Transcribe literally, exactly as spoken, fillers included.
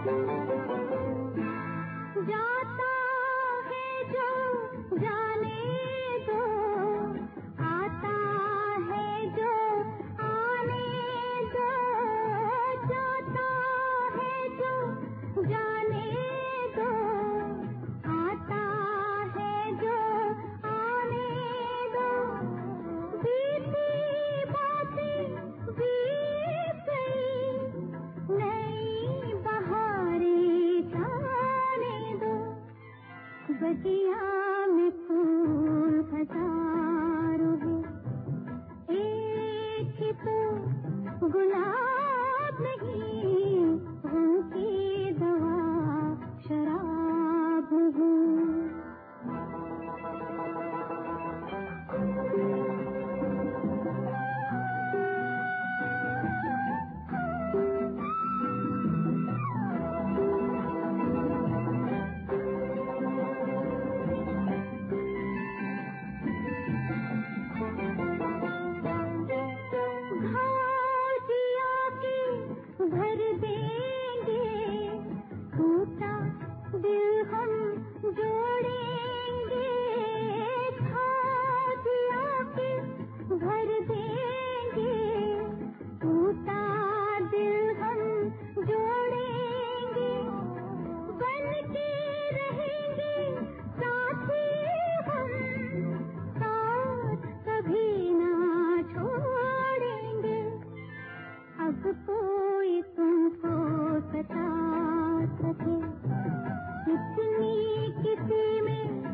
जाता है जो जाने दो, आता है जो आने दो, जाता है जो जाने दो, आता है जो आने दो, बीती बातें बीत गई, नई बहारें जाने दो, बगिया में फूल हजारों हैं, एक ही तो गुलाब नहीं, उनकी दवा शराब नहीं। भर देंगे टूटा दिल हम जोड़ेंगे, छातिया के भर देंगे टूटा दिल हम जोड़ेंगे, बन के रहेंगे साथी हम, साथ कभी ना छोड़ेंगे। अब कोई तुमको बता सके कितनी किसी में